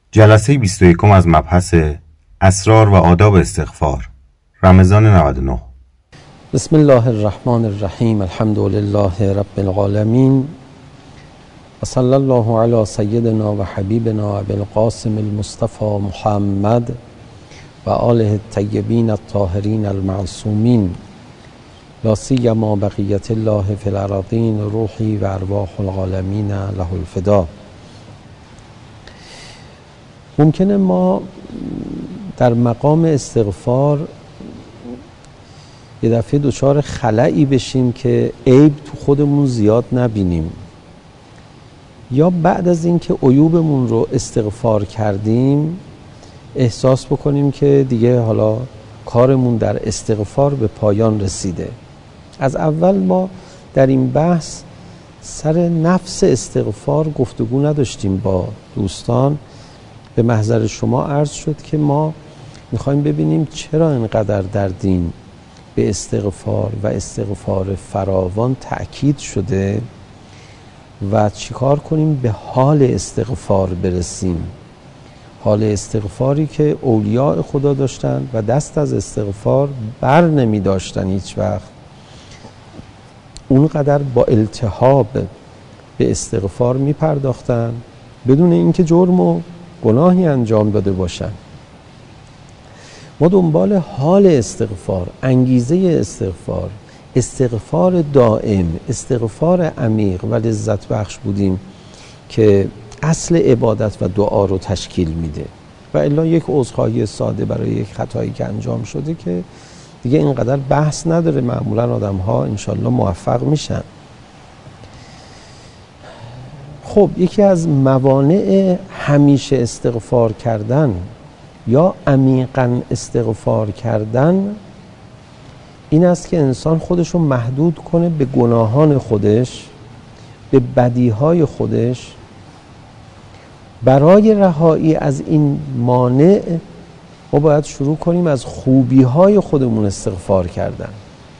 جلسه 21 از مبحث اسرار و آداب استغفار، رمضان 99. بسم الله الرحمن الرحیم. الحمد لله رب العالمین و صلی الله علی سیدنا و حبیبنا ابی القاسم المصطفى محمد و آله الطیبین الطاهرین المعصومین، لا سیما بقیت الله فی الارضین، روحی و ارواح العالمین له الفدا. ممکنه ما در مقام استغفار یه دفعه دچار خلایی بشیم که عیب تو خودمون زیاد نبینیم، یا بعد از اینکه عیوبمون رو استغفار کردیم احساس بکنیم که دیگه حالا کارمون در استغفار به پایان رسیده. از اول ما در این بحث سر نفس استغفار گفتگو نداشتیم با دوستان. به محضر شما عرض شد که ما میخوایم ببینیم چرا اینقدر در دین به استغفار و استغفار فراوان تأکید شده و چیکار کنیم به حال استغفار برسیم. حال استغفاری که اولیاء خدا داشتن و دست از استغفار بر نمی داشتن هیچ وقت، اونقدر با التهاب به استغفار می پرداختن بدون اینکه جرم و گناهی انجام داده باشن. ما دنبال حال استغفار، انگیزه استغفار، استغفار دائم، استغفار عمیق و لذت بخش بودیم که اصل عبادت و دعا رو تشکیل میده. و الا یک عذرخواهی ساده برای یک خطایی که انجام شده که دیگه اینقدر بحث نداره، معمولا آدم ها انشالله موفق میشن. خب یکی از موانع همیشه استغفار کردن یا عمیقاً استغفار کردن این است که انسان خودش رو محدود کنه به گناهان خودش، به بدیهای خودش. برای رهایی از این مانع ما باید شروع کنیم از خوبیهای خودمون استغفار کردن.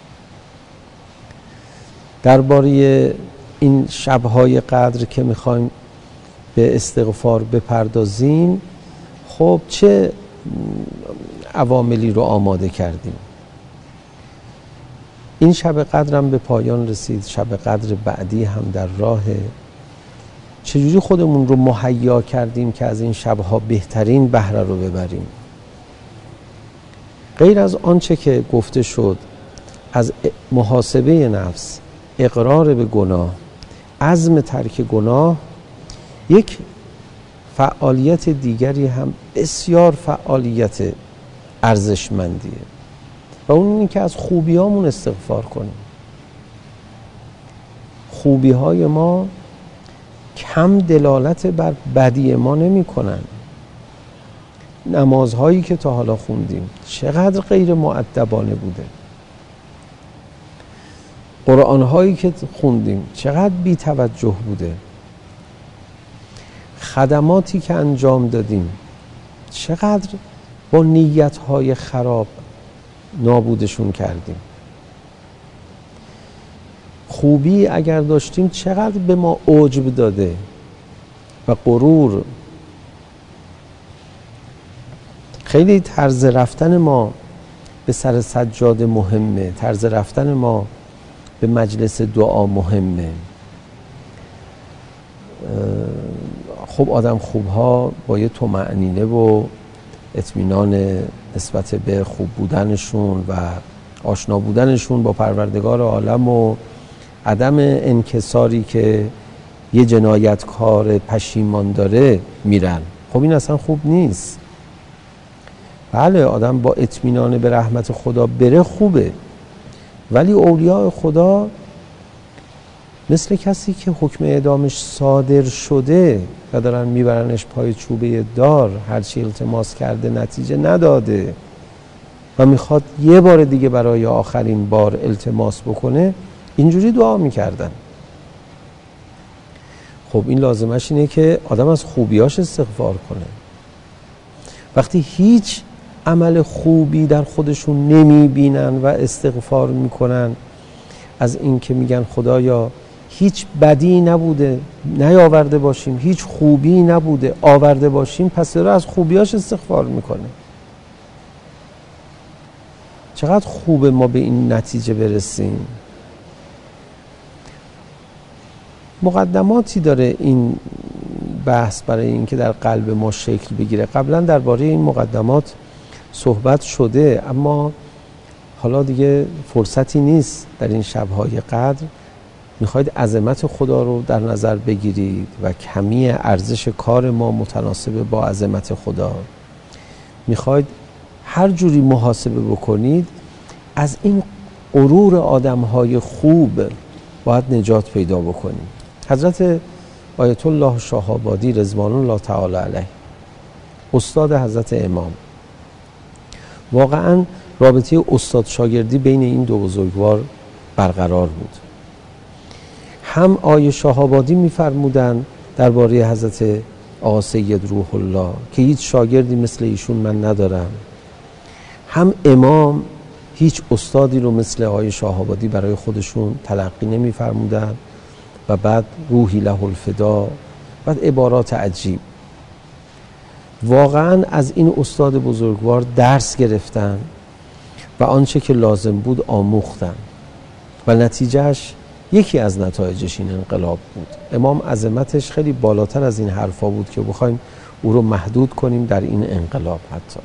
درباره این شب‌های قدر که میخوایم به استغفار بپردازیم، خب چه عواملی رو آماده کردیم؟ این شب قدرم به پایان رسید، شب قدر بعدی هم در راهه. چجوری خودمون رو مهیا کردیم که از این شب‌ها بهترین بهره رو ببریم؟ غیر از آنچه که گفته شد از محاسبه نفس، اقرار به گناه، عزم ترک گناه، یک فعالیت دیگری هم بسیار فعالیت ارزشمندیه و اون اینه که از خوبیامون استغفار کنیم. خوبیهای ما کم دلالت بر بدی ما نمی کنن. نمازهایی که تا حالا خوندیم چقدر غیر مؤدبانه بوده، قرآنهایی که خوندیم چقدر بی توجه بوده، خدماتی که انجام دادیم چقدر با نیتهای خراب نابودشون کردیم. خوبی اگر داشتیم چقدر به ما عجب داده و غرور. خیلی طرز رفتن ما به سر سجاده مهمه، طرز رفتن ما به مجلس دعا مهمه. خب آدم خوبها با یه طمأنینه و اطمینان نسبت به خوب بودنشون و آشنا بودنشون با پروردگار عالم و عدم انکساری که یه جنایتکار پشیمان داره میرن. خب این اصلا خوب نیست. بله آدم با اطمینان به رحمت خدا بره خوبه، ولی اولیاء خدا مثل کسی که حکم اعدامش صادر شده و دارن میبرنش پای چوبه دار، هرچی التماس کرده نتیجه نداده و میخواد یه بار دیگه برای آخرین بار التماس بکنه، اینجوری دعا میکردن. خب این لازمش اینه که آدم از خوبیاش استغفار کنه. وقتی هیچ عمل خوبی در خودشون نمیبینن و استغفار میکنن از این که میگن خدایا هیچ بدی نبوده نیاورده باشیم، هیچ خوبی نبوده آورده باشیم، پس داره از خوبیاش استغفار میکنه. چقدر خوبه ما به این نتیجه برسیم. مقدماتی داره این بحث برای این که در قلب ما شکل بگیره. قبلا درباره این مقدمات صحبت شده، اما حالا دیگه فرصتی نیست. در این شب‌های قدر میخواید عظمت خدا رو در نظر بگیرید و کمی ارزش کار ما متناسب با عظمت خدا. میخواید هر جوری محاسبه بکنید، از این غرور آدم‌های خوب باید نجات پیدا بکنیم. حضرت آیت الله شاه‌آبادی رضوان الله تعالی علیه، استاد حضرت امام، واقعاً رابطه استاد شاگردی بین این دو بزرگوار برقرار بود. هم آیه شاه‌آبادی می‌فرمودند درباره حضرت آقا سید روح الله که هیچ شاگردی مثل ایشون من ندارم، هم امام هیچ استادی رو مثل آیه شاه‌آبادی برای خودشون تلقی نمی‌فرمودند و بعد روحی له الفدا، بعد عبارات عجیب. واقعاً از این استاد بزرگوار درس گرفتن و آنچه که لازم بود آموختن و نتیجهش، یکی از نتایجش این انقلاب بود. امام عظمتش خیلی بالاتر از این حرفا بود که بخوایم او رو محدود کنیم در این انقلاب. حتی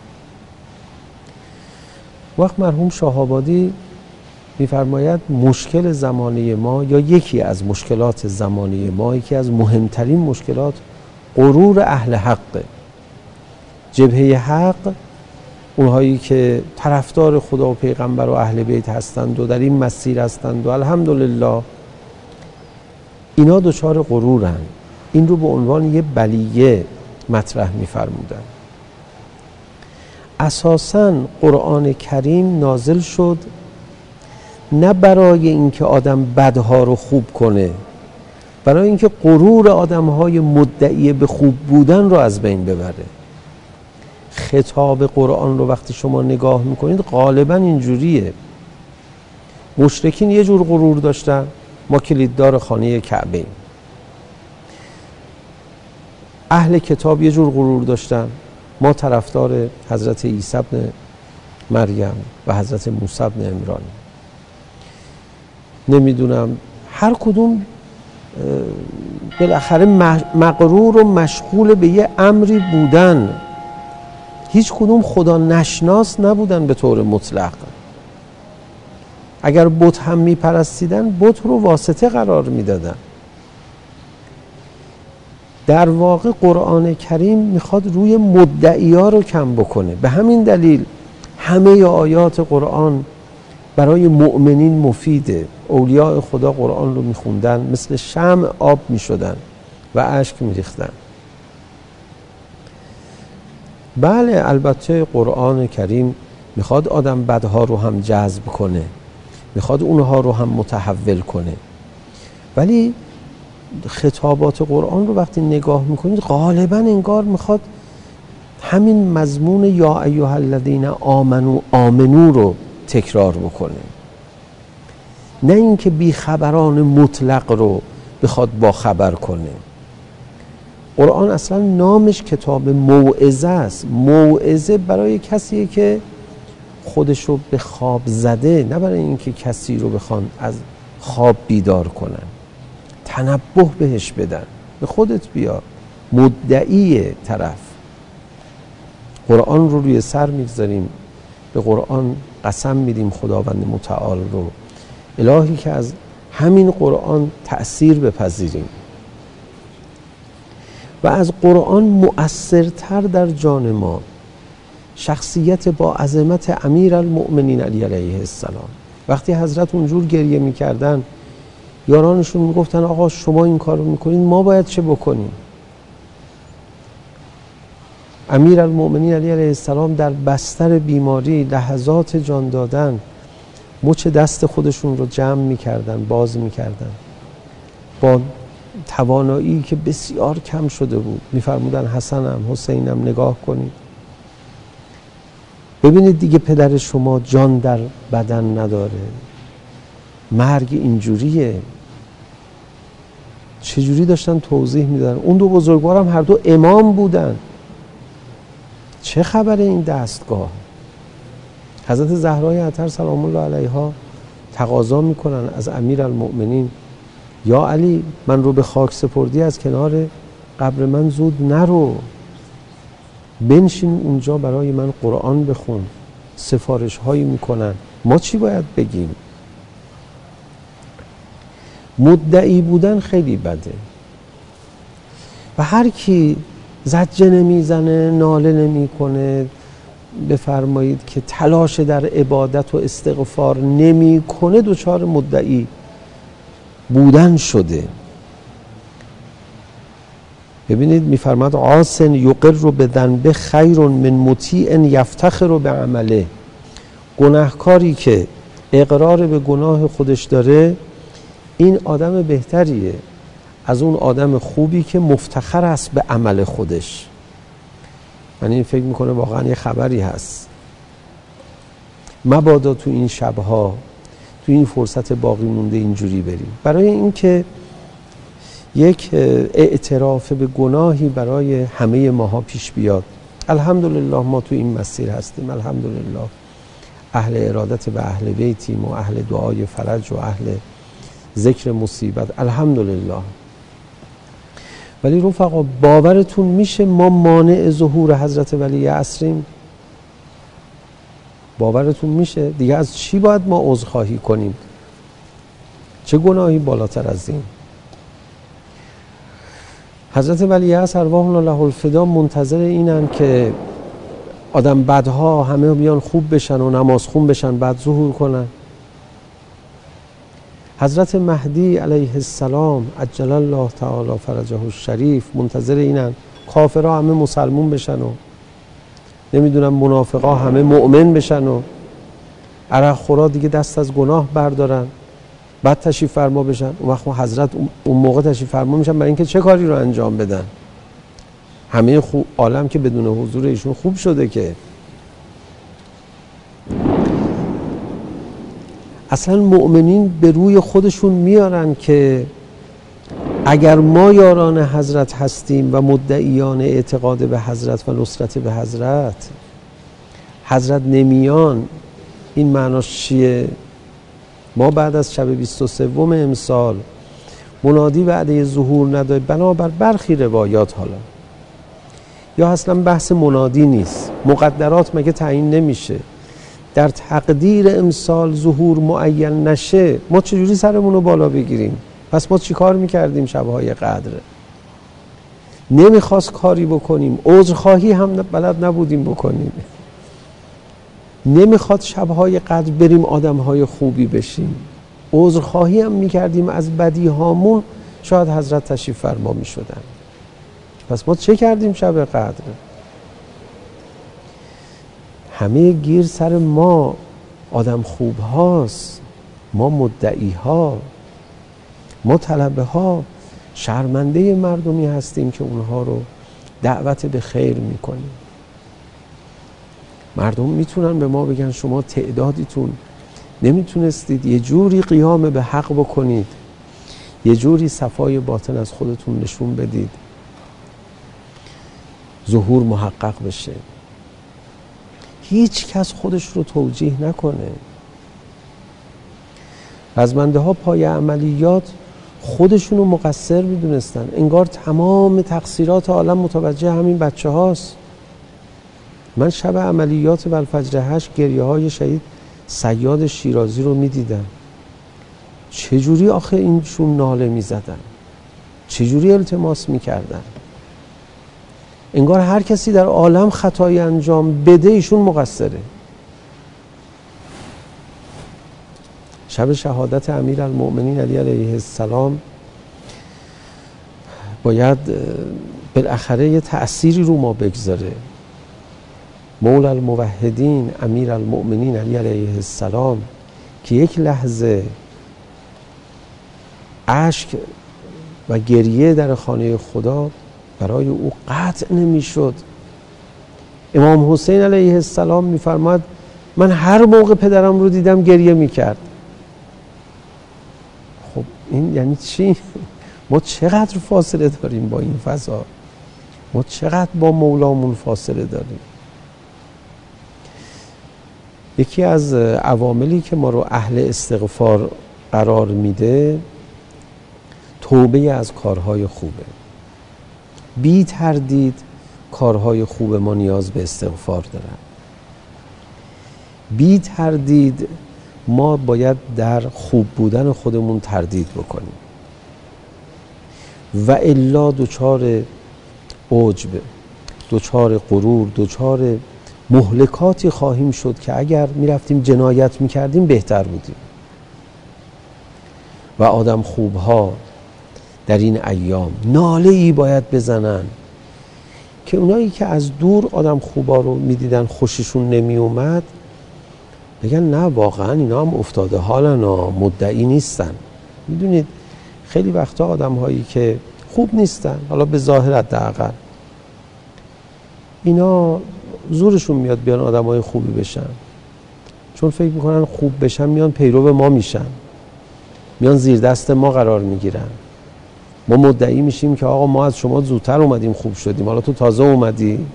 وقت مرحوم شاه‌آبادی می‌فرماید مشکل زمانه ما، یا یکی از مشکلات زمانه ما، یکی از مهمترین مشکلات غرور اهل حقه. جبهه حق، اونهایی که طرفدار خدا و پیغمبر و اهل بیت هستند و در این مسیر هستند و الحمدلله، اینا دچار غرورن. این رو به عنوان یه بلیه مطرح می‌فرمودن. اساساً قرآن کریم نازل شد نه برای اینکه آدم بدها رو خوب کنه، برای اینکه غرور آدم‌های مدعی به خوب بودن رو از بین ببره. خطاب قرآن رو وقتی شما نگاه میکنید غالبا اینجوریه. مشرکین یه جور غرور داشتن، ما کلیددار خانه کعبه. اهل کتاب یه جور غرور داشتن، ما طرفدار حضرت عیسی ابن مریم و حضرت موسی ابن عمران. نمیدونم هر کدوم بالاخره مغرور و مشغول به یه امری بودن، هیچ کدوم خدا نشناس نبودن به طور مطلق. اگر بت هم میپرستیدن، بت رو واسطه قرار میدادن. در واقع قرآن کریم میخواد روی مدعی‌ها رو کم بکنه. به همین دلیل همه آیات قرآن برای مؤمنین مفیده. اولیاء خدا قرآن رو میخوندن، مثل شمع آب میشدن و اشک میریختن. بله، البته قرآن کریم میخواد آدم بدها رو هم جذب کنه، میخواد اونها رو هم متحول کنه، ولی خطابات قرآن رو وقتی نگاه میکنید غالبا انگار میخواد همین مضمون یا ایها الذین آمنو رو تکرار بکنه، نه اینکه بیخبران مطلق رو بخواد با خبر کنه. قرآن اصلا نامش کتاب موعظه است. موعظه برای کسیه که خودش رو به خواب زده، نه برای اینکه کسی رو بخوان از خواب بیدار کنن، تنبه بهش بدن. به خودت بیا، مدعی طرف. قرآن رو روی سر میگذاریم، به قرآن قسم میدیم خداوند متعال رو، الهی که از همین قرآن تأثیر بپذیریم و از قرآن مؤثرتر در جان ما شخصیت با عظمت امیرالمؤمنین علی علیه السلام. وقتی حضرت اونجور گریه میکردن، یارانشون میگفتن آقا شما این کار رو میکنین، ما باید چه بکنیم؟ امیرالمؤمنین علی علیه السلام در بستر بیماری لحظات جان دادن، مچ دست خودشون رو جمع میکردن، باز میکردن، با توانایی که بسیار کم شده بود میفرمودن حسنم حسینم نگاه کنید، ببینید دیگه پدر شما جان در بدن نداره، مرگ اینجوریه. چجوری داشتن توضیح میدادن. اون دو بزرگوار هم هر دو امام بودن. چه خبره این دستگاه؟ حضرت زهرای اطهر سلام الله علیها تقاضا میکنن از امیرالمؤمنین یا علی من رو به خاک سپردی، از کنار قبر من زود نرو، بنشین اونجا برای من قرآن بخون. سفارش هایی میکنن. ما چی باید بگیم؟ مدعی بودن خیلی بده و هر کی زجه نمیزنه، ناله نمیکنه، بفرمایید که تلاش در عبادت و استغفار نمیکنه، دچار مدعی بودن شده. ببینید میفرماد عاص یقر به ذنبه خیر من مطیع یفتخر به عمله. گناهکاری که اقرار به گناه خودش داره این آدم بهتریه از اون آدم خوبی که مفتخر است به عمل خودش. یعنی فکر میکنه واقعا یه خبری هست. مبادا تو این شبها، تو این فرصت باقی مونده اینجوری بریم. برای اینکه یک اعتراف به گناهی برای همه ماها پیش بیاد. الحمدلله ما تو این مسیر هستیم. الحمدلله اهل ارادت و اهل بیتیم و اهل دعای فرج و اهل ذکر مصیبت. الحمدلله. ولی رفقا باورتون میشه ما مانع ظهور حضرت ولی عصریم؟ باورتون میشه؟ دیگه از چی باید ما عذرخواهی کنیم؟ چه گناهی بالاتر از این؟ حضرت ولی عصر ارواح الله الفدا منتظر اینن که آدم بدها همه بیان خوب بشن و نماز خون بشن بعد ظهور کنن. حضرت مهدی علیه السلام عجل الله تعالی فرجه الشریف منتظر اینن کافرها همه مسلمون بشن و نمیدونم منافقا همه مؤمن بشن و عرق خورا دیگه دست از گناه بردارن بعد تشریف فرما بشن. اون وقت حضرت اون موقع تشریف فرما میشن برای اینکه چه کاری رو انجام بدن؟ همه عالم که بدون حضور ایشون خوب شده که. اصلا مؤمنین به روی خودشون میارن که اگر ما یاران حضرت هستیم و مدعیان اعتقاد به حضرت و نصرت به حضرت نمیان، این معناش چیه؟ ما بعد از شب 23 امسال منادی وعده ظهور نداره بنابر برخی روایات. حالا یا اصلا بحث منادی نیست، مقدرات مگه تعیین نمیشه؟ در تقدیر امسال ظهور معین نشه ما چجوری سرمون رو بالا بگیریم؟ پس ما چی کار میکردیم شبهای قدر؟ نمیخواست کاری بکنیم، عذرخواهی هم بلد نبودیم بکنیم. نمیخواد شبهای قدر بریم آدمهای خوبی بشیم، عذرخواهی هم میکردیم از بدی هامون، شاید حضرت تشریف فرما میشدن. پس ما چه کردیم شب قدر؟ همه گیر سر ما آدم خوب هاست، ما مدعی ها، ما طلبه ها، شرمنده مردمی هستیم که اونها رو دعوت به خیر میکنیم. مردم میتونن به ما بگن شما تعدادیتون نمیتونستید یه جوری قیام به حق بکنید، یه جوری صفای باطن از خودتون نشون بدید، ظهور محقق بشه. هیچ کس خودش رو توجیه نکنه. رزمنده ها پای عملیات خودشون رو مقصر میدونستن، انگار تمام تقصیرات عالم متوجه همین بچه هاست. من شب عملیات بالفجر 8 گریه های شهید صیاد شیرازی رو میدیدم. چجوری آخه اینشون ناله میزدن، چجوری التماس میکردن، انگار هر کسی در عالم خطایی انجام بده ایشون مقصره. شب شهادت امیرالمؤمنین علی علیه السلام باید بالاخره یه تأثیری رو ما بگذاره. مولا الموحدین امیرالمؤمنین علی علیه السلام که یک لحظه اشک و گریه در خانه خدا برای او قطع نمیشد. امام حسین علیه السلام میفرماد من هر موقع پدرم رو دیدم گریه میکرد. خب این یعنی چی؟ ما چقدر فاصله داریم با این فضا، ما چقدر با مولامون فاصله داریم. یکی از عواملی که ما رو اهل استغفار قرار میده توبه از کارهای خوبه. بی تردید کارهای خوب ما نیاز به استغفار دارن. بی تردید ما باید در خوب بودن خودمون تردید بکنیم و الا دچار عجب، دچار غرور، دچار مهلکاتی خواهیم شد که اگر میرفتیم جنایت میکردیم بهتر بودیم. و آدم خوبها در این ایام ناله ای باید بزنن که اونایی که از دور آدم خوبا رو میدیدن خوششون نمی اومد بگن نه واقعا اینا هم افتاده حالن، مدعی نیستن. میدونید خیلی وقتا آدم هایی که خوب نیستن، حالا به ظاهر حداقل، اینا زورشون میاد بیان آدم های خوبی بشن، چون فکر میکنن خوب بشن میان پیرو ما میشن، میان زیر دست ما قرار میگیرن. ما مدعی میشیم که آقا ما از شما زودتر اومدیم خوب شدیم، حالا تو تازه اومدی.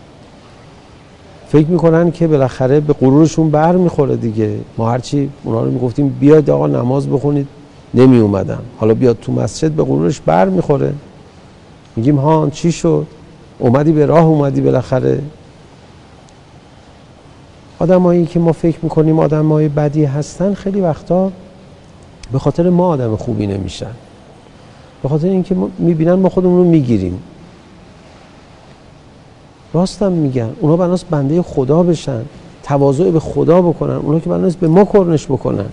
فکر میکنن که بالاخره به غرورشون بر میخوره دیگه. ما هرچی اونا رو میگفتیم بیاید آقا نماز بخونید نمی اومدن، حالا بیاد تو مسجد به غرورش بر میخوره. میگیم ها چی شد؟ اومدی به راه، اومدی بالاخره. آدمایی که ما فکر میکنیم آدمای بدی هستن خیلی وقتا به خاطر ما آدم خوبی نمیشن، به خاطر اینکه ما میبینن ما خودمون رو میگیریم. راستم میگن، اونا بناس بنده خدا بشن، تواضع به خدا بکنن، اونا که بناس به ما کرنش بکنن.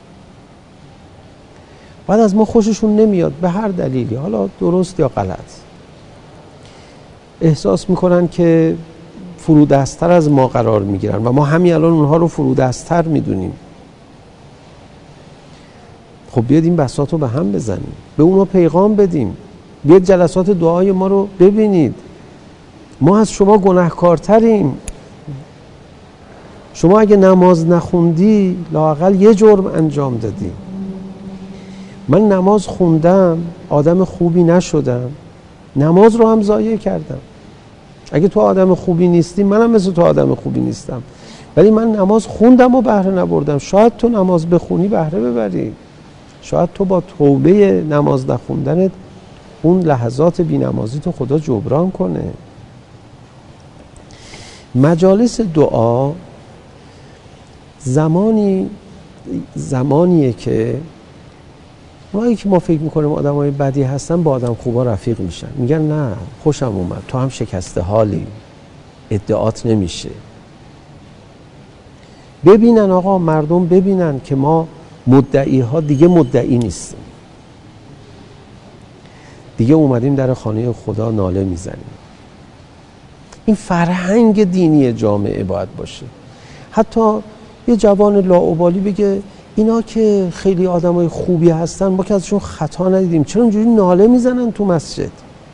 بعد از ما خوششون نمیاد به هر دلیلی، حالا درست یا غلط. احساس میکنن که فرودستر از ما قرار میگیرن و ما همین الان اونها رو فرودستر میدونیم. خب بیاد این بساط رو به هم بزنیم، به اونا پیغام بدیم. بیاد جلسات دعای ما رو ببینید. ما از شما گناهکارتریم. شما اگه نماز نخوندی لااقل یه جرم انجام دادی. من نماز خوندم، آدم خوبی نشدم، نماز رو هم ضایع کردم. اگه تو آدم خوبی نیستی منم مثل تو آدم خوبی نیستم، ولی من نماز خوندم و بهره نبردم. شاید تو نماز بخونی بهره ببری، شاید تو با توبه نماز نخوندنت اون لحظات بی‌نمازی تو خدا جبران کنه. مجالس دعا زمانیه که اونایی که ما فکر میکنیم آدمای بدی هستن با آدم خوبا رفیق میشن، میگن نه خوشم اومد، تو هم شکسته حالی، ادعات نمیشه. ببینن آقا، مردم ببینن که ما مدعی ها دیگه مدعی نیستیم، دیگه اومدیم در خانه خدا ناله میزنیم. این فرهنگ دینی جامعه باید باشه. حتی یه جوان لاابالی بگه اینا که خیلی آدمای خوبی هستن ما که ازشون خطا ندیدیم، چرا اینجوری ناله میزنن تو مسجد؟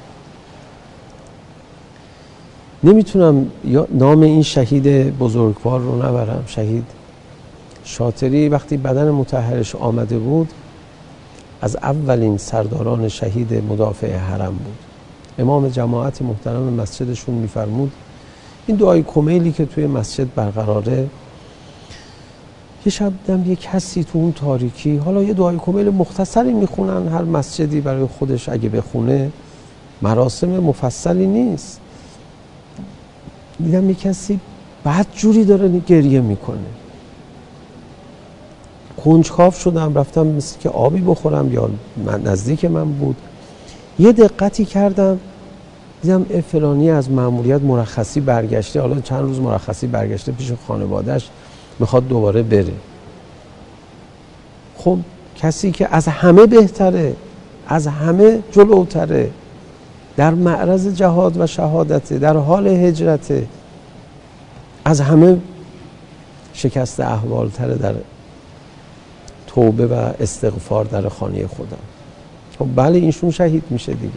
نمیتونم نام این شهید بزرگوار رو نبرم. شهید شاطری وقتی بدن مطهرش آمده بود از اولین سرداران شهید مدافع حرم بود. امام جماعت محترم مسجدشون میفرمود این دعای کمیلی که توی مسجد برقراره، یه شب دیدم یه کسی تو اون تاریکی، حالا یه دعای کمیل مختصری میخونن، هر مسجدی برای خودش اگه بخونه مراسم مفصلی نیست، دیدم یه کسی بدجوری داره گریه میکنه. کنجکاو شدم، رفتم مثل که آبی بخورم یا نزدیک من بود، یه دقتی کردم دیدم فلانی از مأموریت مرخصی برگشته، حالا چند روز مرخصی برگشته پیش خانواده‌اش، میخواد دوباره بره. خب کسی که از همه بهتره، از همه جلوتره، در معرض جهاد و شهادته، در حال هجرته، از همه شکست احوالتره در توبه و استغفار در خانه خدا. خب بله اینشون شهید میشه دیگه.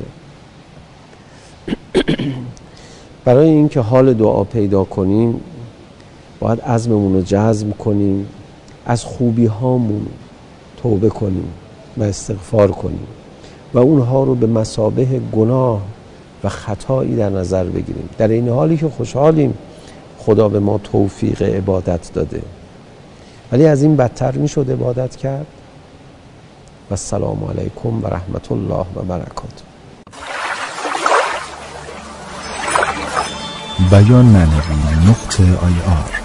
برای اینکه حال دعا پیدا کنیم باید عزممون رو جزم کنیم، از خوبی هامون توبه کنیم و استغفار کنیم و اونها رو به مثابه گناه و خطایی در نظر بگیریم، در این حالی که خوشحالیم خدا به ما توفیق عبادت داده، ولی از این بدتر میشد عبادت کرد. و السلام علیکم و رحمت الله و برکاته. بیان معنوی .ir